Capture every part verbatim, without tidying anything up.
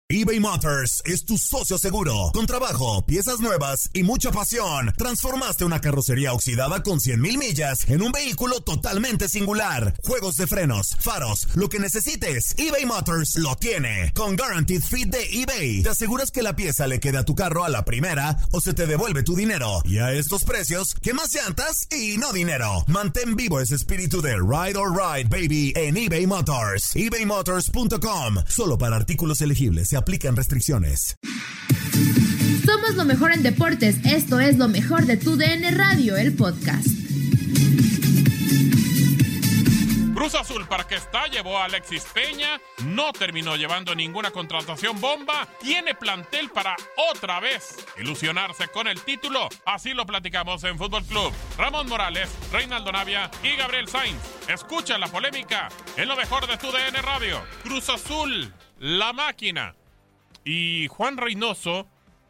eBay Motors es tu socio seguro. Con trabajo, piezas nuevas y mucha pasión, transformaste una carrocería oxidada con cien mil millas en un vehículo totalmente singular. Juegos de frenos, faros, lo que necesites, eBay Motors lo tiene. Con Guaranteed Fit de eBay, te aseguras que la pieza le quede a tu carro a la primera o se te devuelve tu dinero. Y a estos precios, ¿qué más llantas y no dinero? Mantén vivo ese espíritu de Ride or Ride, baby, en eBay Motors. ebay motors punto com. Solo para artículos elegibles se aplican restricciones. Somos lo mejor en deportes. Esto es lo mejor de tu D N Radio, el podcast. Cruz Azul, para que está, llevó a Alexis Peña, no terminó llevando ninguna contratación bomba, tiene plantel para otra vez ilusionarse con el título. Así lo platicamos en Fútbol Club. Ramón Morales, Reinaldo Navia y Gabriel Sainz. Escucha la polémica en lo mejor de tu D N Radio. Cruz Azul, la máquina. Y Juan Reynoso,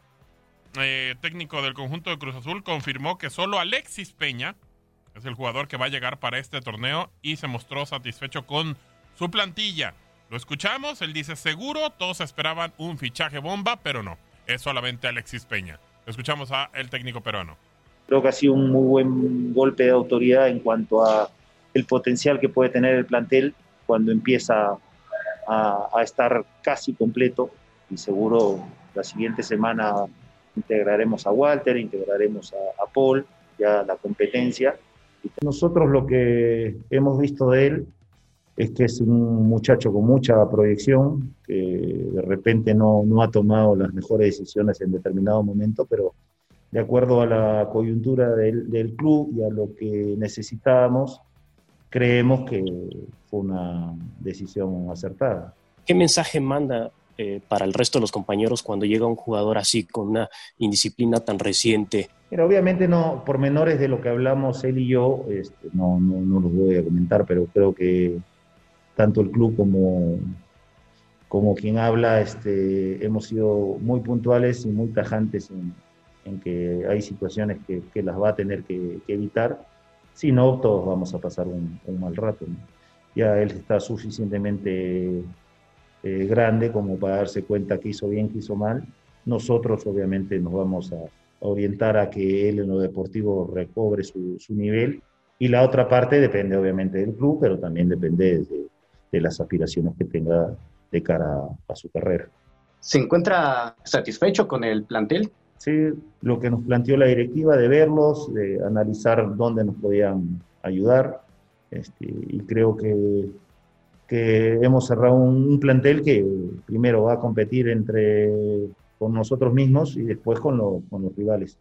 eh, técnico del conjunto de Cruz Azul, confirmó que solo Alexis Peña es el jugador que va a llegar para este torneo y se mostró satisfecho con su plantilla. Lo escuchamos, él dice, seguro todos esperaban un fichaje bomba, pero no, es solamente Alexis Peña. Lo escuchamos a el técnico peruano. Creo que ha sido un muy buen golpe de autoridad en cuanto a el potencial que puede tener el plantel cuando empieza a, a estar casi completo. Y seguro la siguiente semana integraremos a Walter, integraremos a, a Paul, ya la competencia. Nosotros lo que hemos visto de él es que es un muchacho con mucha proyección, que de repente no, no ha tomado las mejores decisiones en determinado momento, pero de acuerdo a la coyuntura del, del club y a lo que necesitábamos, creemos que fue una decisión acertada. ¿Qué mensaje manda Eh, para el resto de los compañeros cuando llega un jugador así con una indisciplina tan reciente? Pero obviamente no, por menores de lo que hablamos él y yo, este, no, no, no los voy a comentar, pero creo que tanto el club como, como quien habla este, hemos sido muy puntuales y muy tajantes en, en que hay situaciones que, que las va a tener que, que evitar, si no todos vamos a pasar un, un mal rato, ¿no? Ya él está suficientemente Eh, grande como para darse cuenta que hizo bien, que hizo mal. Nosotros obviamente nos vamos a, a orientar a que él en lo deportivo recobre su, su nivel, y la otra parte depende obviamente del club, pero también depende de, de las aspiraciones que tenga de cara a, a su carrera. ¿Se encuentra satisfecho con el plantel? Sí, lo que nos planteó la directiva, de verlos, de analizar dónde nos podían ayudar, este, y creo que que hemos cerrado un, un plantel que primero va a competir entre, con nosotros mismos y después con, lo, con los rivales.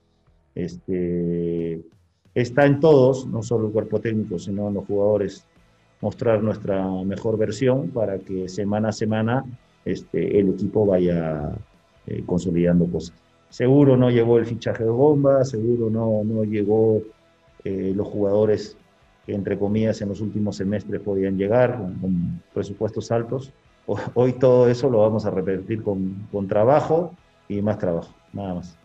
Este, está en todos, no solo el cuerpo técnico, sino en los jugadores, mostrar nuestra mejor versión para que semana a semana este, el equipo vaya eh, consolidando cosas. Seguro no llegó el fichaje de bomba, seguro no, no llegó eh, los jugadores que entre comillas en los últimos semestres podían llegar con, con presupuestos altos. Hoy todo eso lo vamos a repetir con, con trabajo y más trabajo, nada más.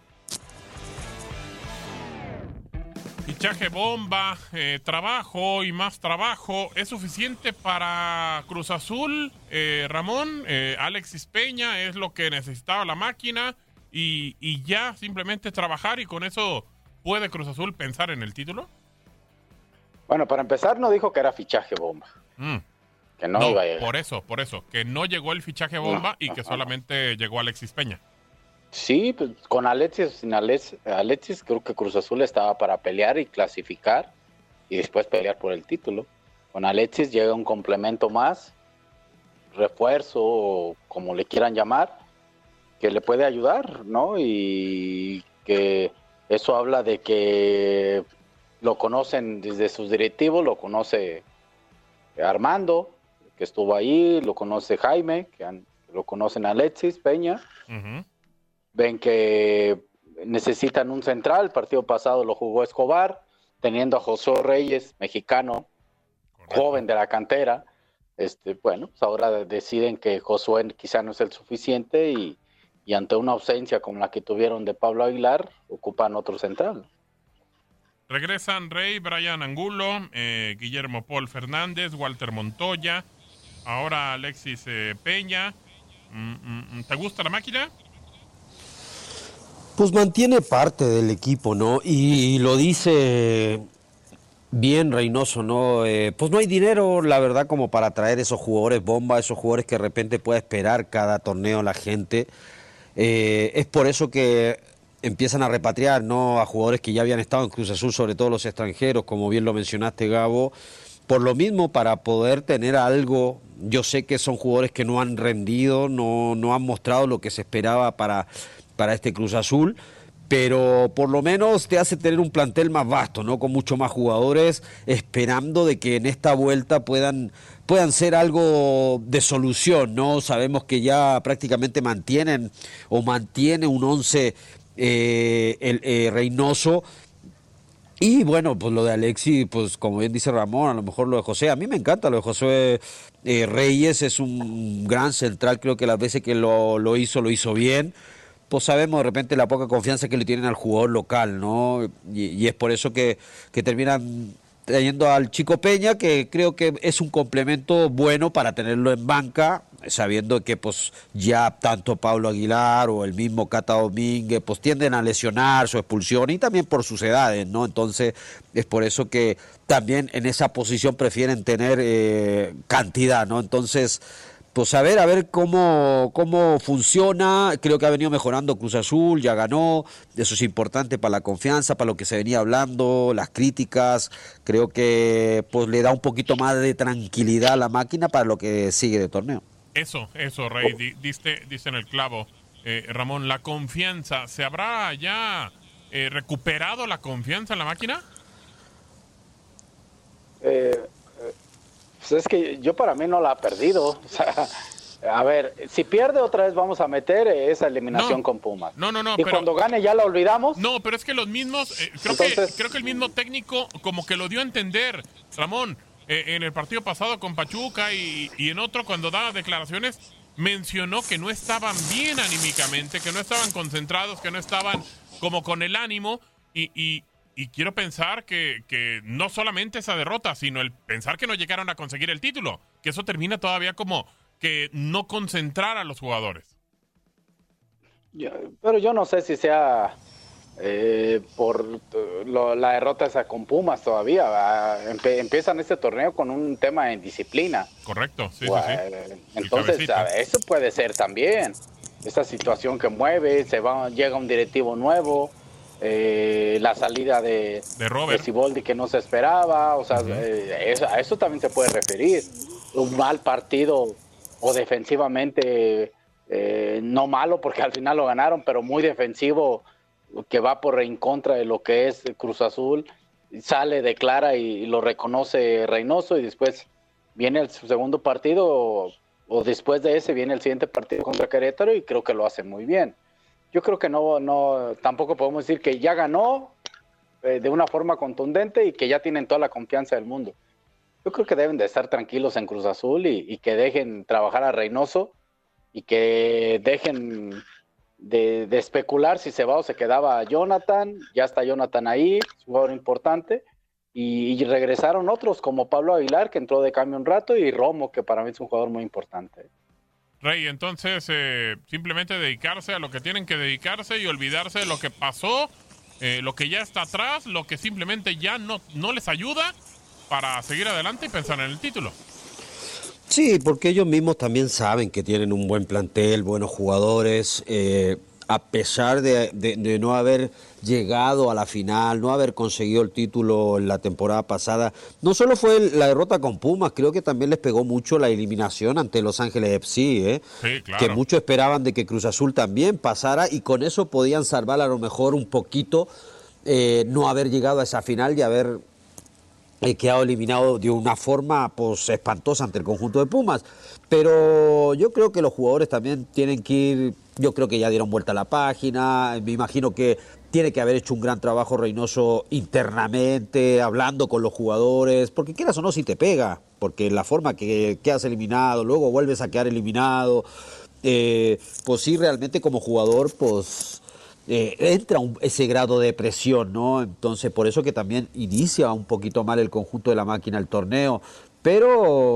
Fichaje bomba, eh, trabajo y más trabajo, ¿es suficiente para Cruz Azul? Eh, Ramón, eh, Alexis Peña es lo que necesitaba la máquina y, y ya simplemente trabajar, y con eso ¿puede Cruz Azul pensar en el título? Bueno, para empezar no dijo que era fichaje bomba. Mm. Que no, no iba a llegar. Por eso, por eso, que no llegó el fichaje bomba no, y que no, solamente no. llegó Alexis Peña. Sí, pues con Alexis, sin Alexis, Alexis creo que Cruz Azul estaba para pelear y clasificar y después pelear por el título. Con Alexis llega un complemento más, refuerzo, o como le quieran llamar, que le puede ayudar, ¿no? Y que eso habla de que lo conocen desde sus directivos, lo conoce Armando, que estuvo ahí, lo conoce Jaime, que han, lo conocen Alexis Peña. Uh-huh. Ven que necesitan un central, el partido pasado lo jugó Escobar, teniendo a Josué Reyes, mexicano, correcto, joven de la cantera. Este, bueno, pues ahora deciden que Josué quizá no es el suficiente y, y ante una ausencia como la que tuvieron de Pablo Aguilar, ocupan otro central. Regresan Rey, Brian Angulo, eh, Guillermo Paul Fernández, Walter Montoya, ahora Alexis eh, Peña. ¿Te gusta la máquina? Pues mantiene parte del equipo, ¿no? Y, y lo dice bien Reynoso, ¿no? Eh, pues no hay dinero, la verdad, como para traer esos jugadores bomba, esos jugadores que de repente pueda esperar cada torneo la gente. Eh, es por eso que empiezan a repatriar, ¿no? A jugadores que ya habían estado en Cruz Azul, sobre todo los extranjeros, como bien lo mencionaste, Gabo. Por lo mismo, para poder tener algo, yo sé que son jugadores que no han rendido, no, no han mostrado lo que se esperaba para, para este Cruz Azul, pero por lo menos te hace tener un plantel más vasto, ¿no? Con mucho más jugadores, esperando de que en esta vuelta puedan, puedan ser algo de solución, ¿no? Sabemos que ya prácticamente mantienen o mantiene un once eh, el eh, Reynoso. Y bueno, pues lo de Alexis, pues como bien dice Ramón, a lo mejor lo de José, a mí me encanta lo de José eh, Reyes, es un gran central, creo que las veces que lo, lo hizo, lo hizo bien. Pues sabemos de repente la poca confianza que le tienen al jugador local, ¿no? Y, y es por eso que, que terminan trayendo al Chico Peña, que creo que es un complemento bueno para tenerlo en banca, sabiendo que pues ya tanto Pablo Aguilar o el mismo Cata Domínguez pues tienden a lesionar su expulsión y también por sus edades, ¿no? Entonces es por eso que también en esa posición prefieren tener eh, cantidad, ¿no? Entonces, pues a ver, a ver cómo, cómo funciona. Creo que ha venido mejorando Cruz Azul, ya ganó, eso es importante para la confianza, para lo que se venía hablando, las críticas. Creo que pues le da un poquito más de tranquilidad a la máquina para lo que sigue de torneo. Eso, eso, Rey, di, diste, diste en el clavo. Eh, Ramón, la confianza, ¿se habrá ya eh, recuperado la confianza en la máquina? Eh, eh, pues es que yo para mí no la ha perdido. O sea, a ver, si pierde otra vez vamos a meter esa eliminación no, con Pumas. No, no, no. Y pero, cuando gane ya la olvidamos. No, pero es que los mismos, eh, creo, Entonces, que, creo que el mismo técnico como que lo dio a entender, Ramón. Eh, en el partido pasado con Pachuca y, y en otro cuando daba declaraciones mencionó que no estaban bien anímicamente, que no estaban concentrados, que no estaban como con el ánimo y, y, y quiero pensar que, que no solamente esa derrota, sino el pensar que no llegaron a conseguir el título, que eso termina todavía como que no concentrar a los jugadores. Yo, pero yo no sé si sea Eh, por lo, la derrota esa con Pumas todavía. Empe, empiezan este torneo con un tema de disciplina. Correcto, sí, bueno, sí, sí. Entonces, eso puede ser también. Esa situación que mueve, se va, llega un directivo nuevo, eh, la salida de, de Robert de Siboldi que no se esperaba, o sea, uh-huh. eh, eso, a eso también se puede referir. Un mal partido o defensivamente, eh, no malo porque al final lo ganaron, pero muy defensivo, que va por en contra de lo que es Cruz Azul, sale, declara y, y lo reconoce Reynoso y después viene el segundo partido o, o después de ese viene el siguiente partido contra Querétaro y creo que lo hace muy bien. Yo creo que no, no tampoco podemos decir que ya ganó eh, de una forma contundente y que ya tienen toda la confianza del mundo. Yo creo que deben de estar tranquilos en Cruz Azul y, y que dejen trabajar a Reynoso y que dejen De, de especular si se va o se quedaba Jonathan. Ya está Jonathan ahí, jugador importante, y, y regresaron otros como Pablo Aguilar, que entró de cambio un rato, y Romo, que para mí es un jugador muy importante. Rey, entonces eh, simplemente dedicarse a lo que tienen que dedicarse y olvidarse de lo que pasó, eh, lo que ya está atrás, lo que simplemente ya no, no les ayuda para seguir adelante y pensar en el título. Sí, porque ellos mismos también saben que tienen un buen plantel, buenos jugadores, eh, a pesar de, de, de no haber llegado a la final, no haber conseguido el título en la temporada pasada. No solo fue la derrota con Pumas, creo que también les pegó mucho la eliminación ante Los Ángeles F C, ¿eh? Sí, claro. Que muchos esperaban de que Cruz Azul también pasara y con eso podían salvar a lo mejor un poquito, eh, no haber llegado a esa final y haber eh, quedado eliminado de una forma pues espantosa ante el conjunto de Pumas. Pero yo creo que los jugadores también tienen que ir, yo creo que ya dieron vuelta a la página, me imagino que tiene que haber hecho un gran trabajo Reynoso internamente, hablando con los jugadores, porque quieras o no si te pega, porque la forma que quedas eliminado, luego vuelves a quedar eliminado, eh, pues sí, realmente como jugador, pues eh, entra un, ese grado de presión, ¿no? Entonces por eso que también inicia un poquito mal el conjunto de la máquina el torneo, pero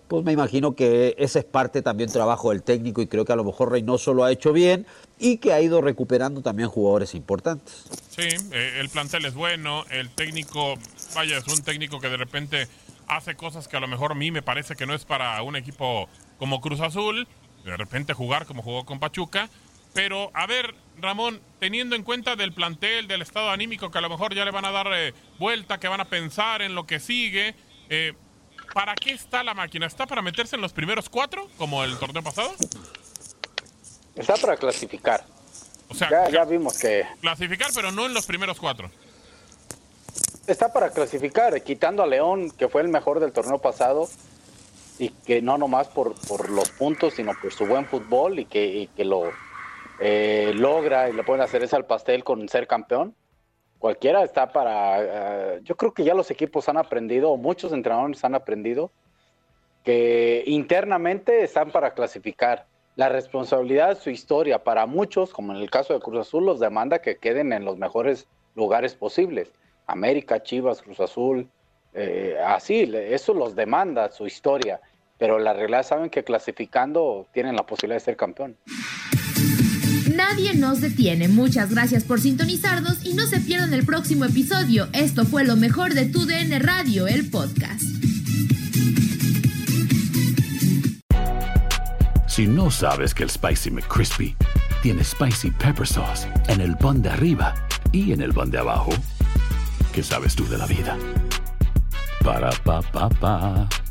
pues me imagino que esa es parte también del trabajo del técnico y creo que a lo mejor Reynoso lo ha hecho bien y que ha ido recuperando también jugadores importantes. Sí, eh, el plantel es bueno, el técnico, vaya, es un técnico que de repente hace cosas que a lo mejor a mí me parece que no es para un equipo como Cruz Azul, de repente jugar como jugó con Pachuca, pero a ver, Ramón, teniendo en cuenta del plantel, del estado anímico que a lo mejor ya le van a dar eh, vuelta, que van a pensar en lo que sigue, eh, ¿para qué está la máquina? ¿Está para meterse en los primeros cuatro, como el torneo pasado? Está para clasificar. O sea, ya, ya vimos que... Clasificar, pero no en los primeros cuatro. Está para clasificar, quitando a León, que fue el mejor del torneo pasado, y que no nomás por, por los puntos, sino por su buen fútbol, y que, y que lo eh, logra y le pueden hacer ese al pastel con ser campeón. Cualquiera está para... Uh, yo creo que ya los equipos han aprendido, o muchos entrenadores han aprendido, que internamente están para clasificar. La responsabilidad de su historia para muchos, como en el caso de Cruz Azul, los demanda que queden en los mejores lugares posibles. América, Chivas, Cruz Azul, eh, así, eso los demanda su historia. Pero la realidad saben que clasificando tienen la posibilidad de ser campeón. Nadie nos detiene. Muchas gracias por sintonizarnos y no se pierdan el próximo episodio. Esto fue lo mejor de Tu D N Radio, el podcast. Si no sabes que el Spicy McCrispy tiene Spicy Pepper Sauce en el pan de arriba y en el pan de abajo, ¿qué sabes tú de la vida? Para, pa, pa, pa.